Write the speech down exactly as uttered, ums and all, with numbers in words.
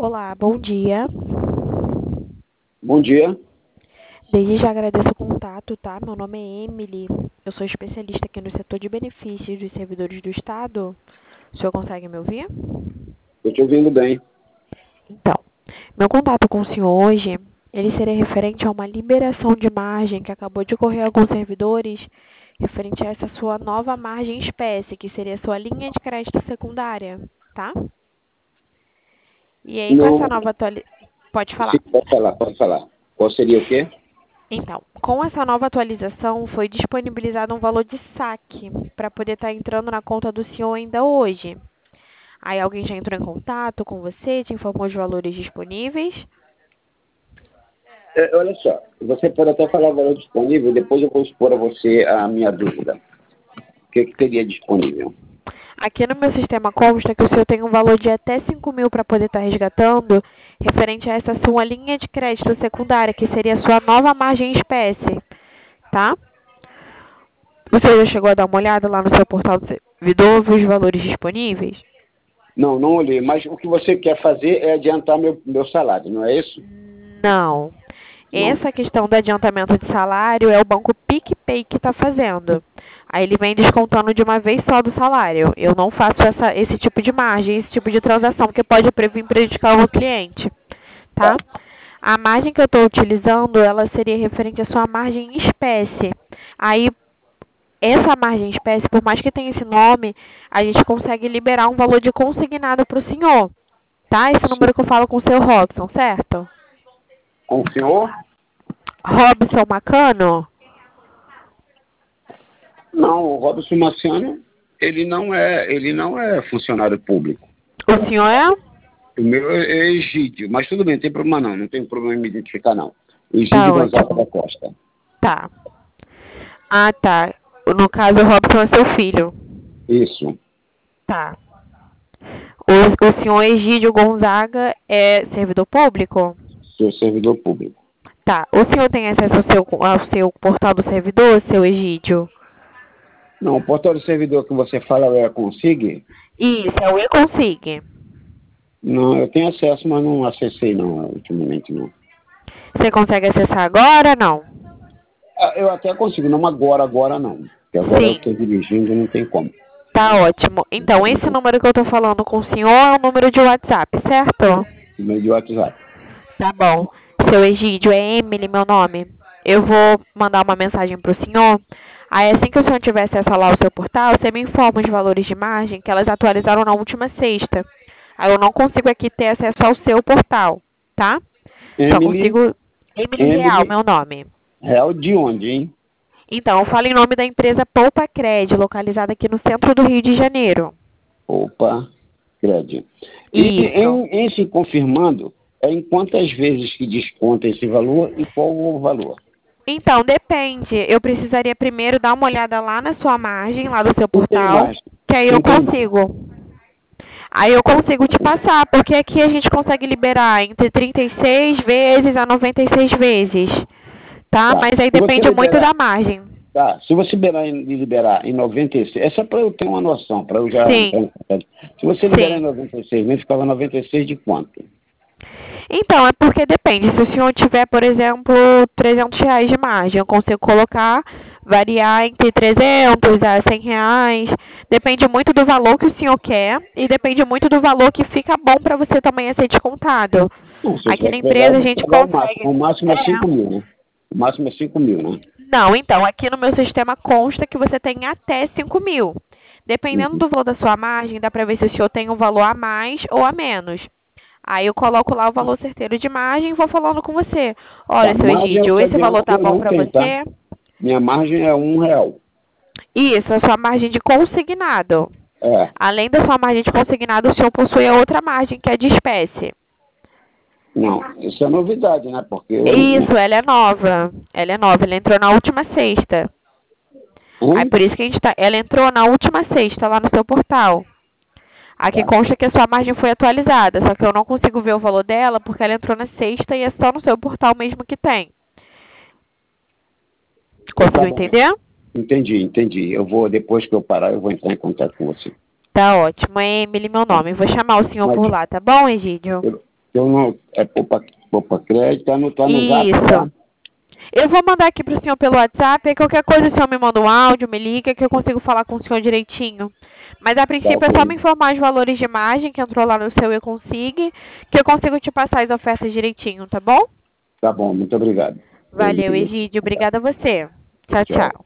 Olá, bom dia. Bom dia. Desde já agradeço o contato, tá? Meu nome é Emily. Eu sou especialista aqui no setor de benefícios dos servidores do Estado. O senhor consegue me ouvir? Estou te ouvindo bem. Então, meu contato com o senhor hoje, ele seria referente a uma liberação de margem que acabou de ocorrer a alguns servidores, referente a essa sua nova margem espécie, que seria a sua linha de crédito secundária, tá? E aí, com essa Não, nova atualização... Pode sim, falar. pode falar, pode falar. Qual seria o quê? Então, com essa nova atualização, foi disponibilizado um valor de saque para poder estar entrando na conta do senhor ainda hoje. Aí alguém já entrou em contato com você, te informou os valores disponíveis? É, olha só, você pode até falar o valor disponível, depois eu vou expor a você a minha dúvida. O que, que teria disponível? Aqui no meu sistema consta que o senhor tem um valor de até cinco mil para poder estar resgatando, referente a essa sua linha de crédito secundária, que seria a sua nova margem em espécie, tá? O senhor já chegou a dar uma olhada lá no seu portal do servidor, viu os valores disponíveis? Não, não olhei, mas o que você quer fazer é adiantar meu, meu salário, não é isso? Não. Não. Essa questão do adiantamento de salário é o banco PicPay que está fazendo. Aí ele vem descontando de uma vez só do salário. Eu não faço essa, esse tipo de margem, esse tipo de transação, porque pode pre- vir prejudicar o cliente, tá? Tá. A margem que eu estou utilizando, ela seria referente à sua margem em espécie. Aí, essa margem em espécie, por mais que tenha esse nome, a gente consegue liberar um valor de consignado para o senhor, tá? Esse Sim. número que eu falo com o seu Robson, certo? Com o senhor? Robson Macano? Não, o Robson Marciano, ele não é, ele não é funcionário público. O senhor é? O meu é é Egídio, mas tudo bem, não tem problema não, não tem problema em me identificar não. Tá Egídio Gonzaga da ótimo. Costa. Tá. Ah, tá. No caso, o Robson é seu filho. Isso. Tá. O, o senhor Egídio Gonzaga é servidor público? Sou servidor público. Tá. O senhor tem acesso ao seu, ao seu portal do servidor, seu Egídio? Não, o portal do servidor que você fala é a Consig? Isso, é o eConsig. Não, eu tenho acesso, mas não acessei não, ultimamente não. Você consegue acessar agora, não? Ah, eu até consigo, não agora, agora não. Porque agora eu Sim. estou dirigindo e não tem como. Tá ótimo. Então, esse número que eu tô falando com o senhor é o número de WhatsApp, certo? No de WhatsApp. Tá bom. Seu Egídio, é Emily meu nome. Eu vou mandar uma mensagem para o senhor. Aí, assim que o senhor tiver acesso lá ao seu portal, você me informa os valores de margem que elas atualizaram na última sexta. Aí eu não consigo aqui ter acesso ao seu portal, tá? Só Emily, consigo... Emily Real, Emily, meu nome. real de onde, hein? Então, eu falo em nome da empresa Poupa Cred, localizada aqui no centro do Rio de Janeiro. Opa, crédito. E Isso. em, em se confirmando, é em quantas vezes que desconta esse valor e qual o valor? Então, depende. Eu precisaria primeiro dar uma olhada lá na sua margem, lá do seu Não tem portal, mais. que aí eu Não tem mais. consigo. Aí eu consigo te passar, porque aqui a gente consegue liberar entre trinta e seis vezes a noventa e seis vezes, tá? Tá. Mas aí Se você depende muito liberar, da margem. tá. Se você liberar em, liberar em noventa e seis, é só para eu ter uma noção, para eu já entrar Sim, em contato. Se você liberar em sim. noventa e seis, nem ficava noventa e seis de quanto? Então, é porque depende. Se o senhor tiver, por exemplo, trezentos reais de margem, eu consigo colocar, variar entre trezentos a cem reais. Depende muito do valor que o senhor quer e depende muito do valor que fica bom para você também a ser descontado. Não, se eu Aqui tiver na que pegar, eu empresa a vou gente pegar o máximo. consegue. O máximo é cinco É. mil, né? O máximo é cinco mil, né? Não, então, aqui no meu sistema consta que você tem até cinco mil. Dependendo Uhum. do valor da sua margem, dá para ver se o senhor tem um valor a mais ou a menos. Aí eu coloco lá o valor certeiro de margem e vou falando com você. Tá, Olha, seu margem eu Egídio, te esse valor adianto que tá eu bom não para tenho, tá? você? Minha margem é um real. Isso, a sua margem de consignado. É. Além da sua margem de consignado, o senhor possui a outra margem, que é de espécie. Não, isso é novidade, né? Porque eu não. Isso, ela é nova. Ela é nova, ela entrou na última sexta. Aí Hum? por isso que a gente tá. Ela entrou na última sexta lá no seu portal. Aqui Tá. consta que a sua margem foi atualizada, só que eu não consigo ver o valor dela porque ela entrou na sexta e é só no seu portal mesmo que tem. Então tá Conseguiu bom. entender? Entendi, entendi. Eu vou, depois que eu parar, eu vou entrar em contato com você. Tá ótimo. É Emily meu Tá? nome. Vou chamar o senhor Mas por lá, tá bom, Egídio? eu, Eu não, é poupa, poupa crédito, tá no, tá no zap, Isso. tá? Eu vou mandar aqui para o senhor pelo WhatsApp, aí qualquer coisa o senhor me manda um áudio, me liga, que eu consigo falar com o senhor direitinho. Mas a Tá, princípio é só ok. me informar os valores de margem que entrou lá no seu Eu Consigo, que eu consigo te passar as ofertas direitinho, tá bom? Tá bom, muito obrigado. Valeu, Beijo. Egídio. Obrigada a você. Tchau, Tchau. tchau.